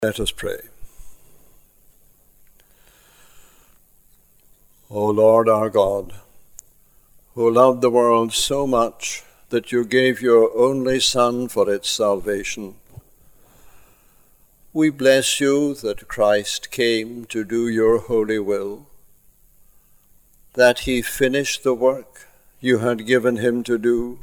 Let us pray. O Lord our God, who loved the world so much that you gave your only Son for its salvation, we bless you that Christ came to do your holy will, that he finished the work you had given him to do,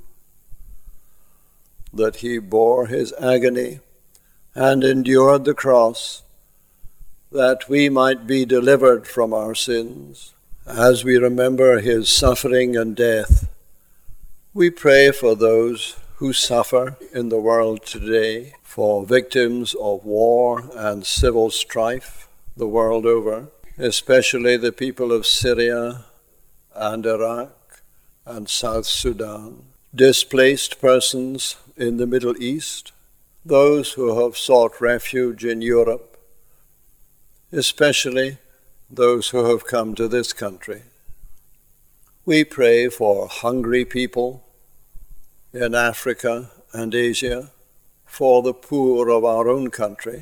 that he bore his agony and endured the cross, that we might be delivered from our sins. As we remember his suffering and death, we pray for those who suffer in the world today, for victims of war and civil strife the world over, especially the people of Syria and Iraq and South Sudan, displaced persons in the Middle East, those who have sought refuge in Europe, especially those who have come to this country. We pray for hungry people in Africa and Asia, for the poor of our own country,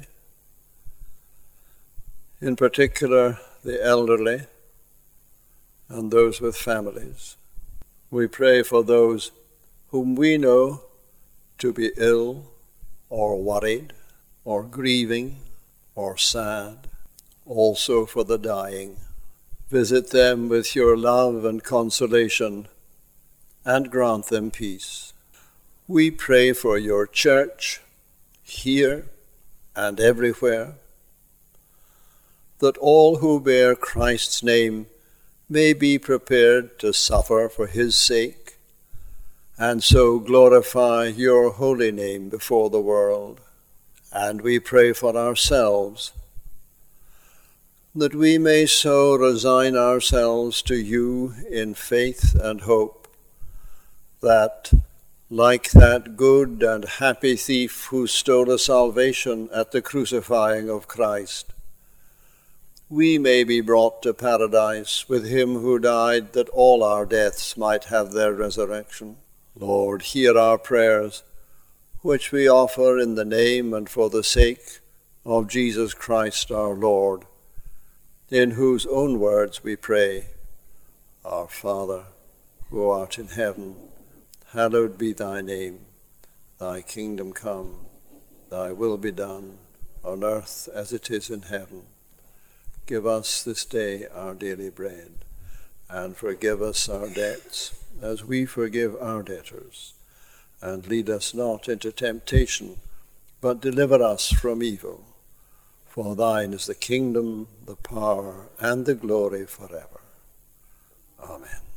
in particular the elderly and those with families. We pray for those whom we know to be ill or worried or grieving or sad, also for the dying. Visit them with your love and consolation and grant them peace. We pray for your church here and everywhere, that all who bear Christ's name may be prepared to suffer for his sake, and so glorify your holy name before the world. And we pray for ourselves, that we may so resign ourselves to you in faith and hope, that, like that good and happy thief who stole a salvation at the crucifying of Christ, we may be brought to paradise with him who died that all our deaths might have their resurrection. Lord, hear our prayers, which we offer in the name and for the sake of Jesus Christ our Lord, in whose own words we pray, Our Father, who art in heaven, hallowed be thy name. Thy kingdom come, thy will be done, on earth as it is in heaven. Give us this day our daily bread, and forgive us our debts, as we forgive our debtors. And lead us not into temptation, but deliver us from evil. For thine is the kingdom, the power, and the glory forever. Amen.